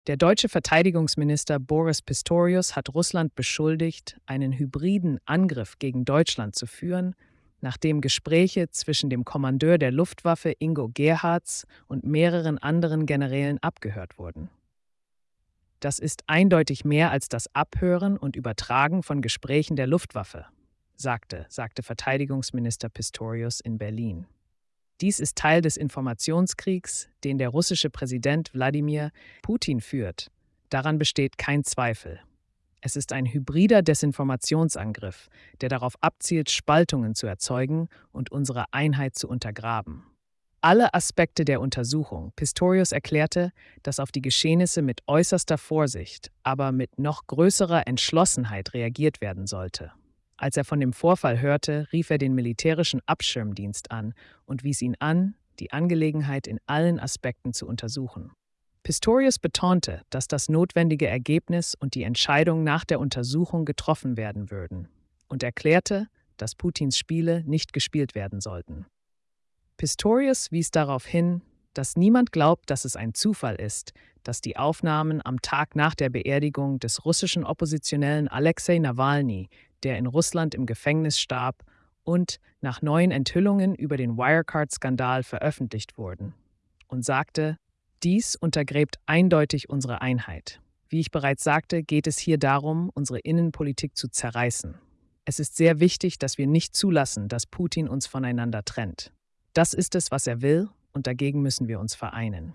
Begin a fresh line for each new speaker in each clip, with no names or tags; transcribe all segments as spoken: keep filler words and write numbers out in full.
Der deutsche Verteidigungsminister Boris Pistorius hat Russland beschuldigt, einen hybriden Angriff gegen Deutschland zu führen, nachdem Gespräche zwischen dem Kommandeur der Luftwaffe Ingo Gerhards und mehreren anderen Generälen abgehört wurden. Das ist eindeutig mehr als das Abhören und Übertragen von Gesprächen der Luftwaffe, sagte, sagte Verteidigungsminister Pistorius in Berlin. Dies ist Teil des Informationskriegs, den der russische Präsident Wladimir Putin führt. Daran besteht kein Zweifel. Es ist ein hybrider Desinformationsangriff, der darauf abzielt, Spaltungen zu erzeugen und unsere Einheit zu untergraben. Alle Aspekte der Untersuchung. Pistorius erklärte, dass auf die Geschehnisse mit äußerster Vorsicht, aber mit noch größerer Entschlossenheit reagiert werden sollte. Als er von dem Vorfall hörte, rief er den militärischen Abschirmdienst an und wies ihn an, die Angelegenheit in allen Aspekten zu untersuchen. Pistorius betonte, dass das notwendige Ergebnis und die Entscheidung nach der Untersuchung getroffen werden würden und erklärte, dass Putins Spiele nicht gespielt werden sollten. Pistorius wies darauf hin, dass niemand glaubt, dass es ein Zufall ist, dass die Aufnahmen am Tag nach der Beerdigung des russischen Oppositionellen Alexei Nawalny, der in Russland im Gefängnis starb, und nach neuen Enthüllungen über den Wirecard-Skandal veröffentlicht wurden, und sagte, dies untergräbt eindeutig unsere Einheit. Wie ich bereits sagte, geht es hier darum, unsere Innenpolitik zu zerreißen. Es ist sehr wichtig, dass wir nicht zulassen, dass Putin uns voneinander trennt. Das ist es, was er will, und dagegen müssen wir uns vereinen.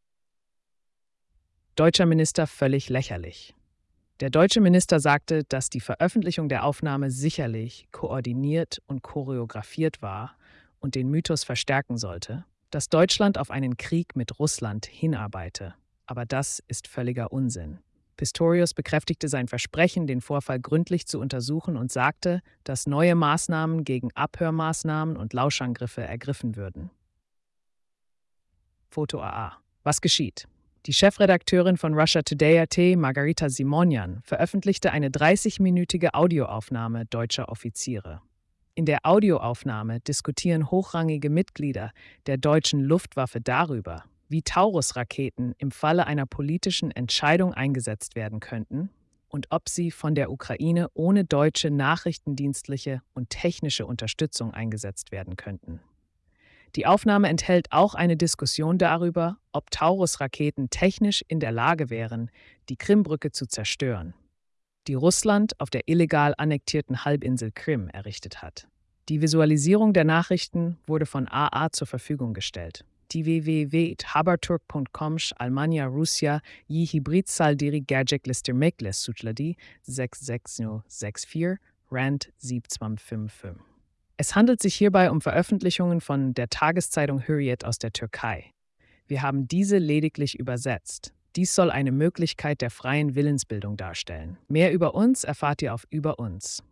Deutscher Minister völlig lächerlich. Der deutsche Minister sagte, dass die Veröffentlichung der Aufnahme sicherlich koordiniert und choreografiert war und den Mythos verstärken sollte, dass Deutschland auf einen Krieg mit Russland hinarbeite. Aber das ist völliger Unsinn. Pistorius bekräftigte sein Versprechen, den Vorfall gründlich zu untersuchen, und sagte, dass neue Maßnahmen gegen Abhörmaßnahmen und Lauschangriffe ergriffen würden. Foto A A. Was geschieht? Die Chefredakteurin von Russia Today Punkt at, Margarita Simonyan, veröffentlichte eine dreißigminütige Audioaufnahme deutscher Offiziere. In der Audioaufnahme diskutieren hochrangige Mitglieder der deutschen Luftwaffe darüber, wie Taurus-Raketen im Falle einer politischen Entscheidung eingesetzt werden könnten und ob sie von der Ukraine ohne deutsche nachrichtendienstliche und technische Unterstützung eingesetzt werden könnten. Die Aufnahme enthält auch eine Diskussion darüber, ob Taurus-Raketen technisch in der Lage wären, die Krimbrücke zu zerstören, die Russland auf der illegal annektierten Halbinsel Krim errichtet hat. Die Visualisierung der Nachrichten wurde von A A zur Verfügung gestellt. Die w w w punkt haberturk punkt com Almania Russia yi hybrid saldiri gerjek lister mekles suchladi sechs sechs null sechs vier Rand sieben zwei fünf fünf. Es handelt sich hierbei um Veröffentlichungen von der Tageszeitung Hürriyet aus der Türkei. Wir haben diese lediglich übersetzt. Dies soll eine Möglichkeit der freien Willensbildung darstellen. Mehr über uns erfahrt ihr auf Über uns.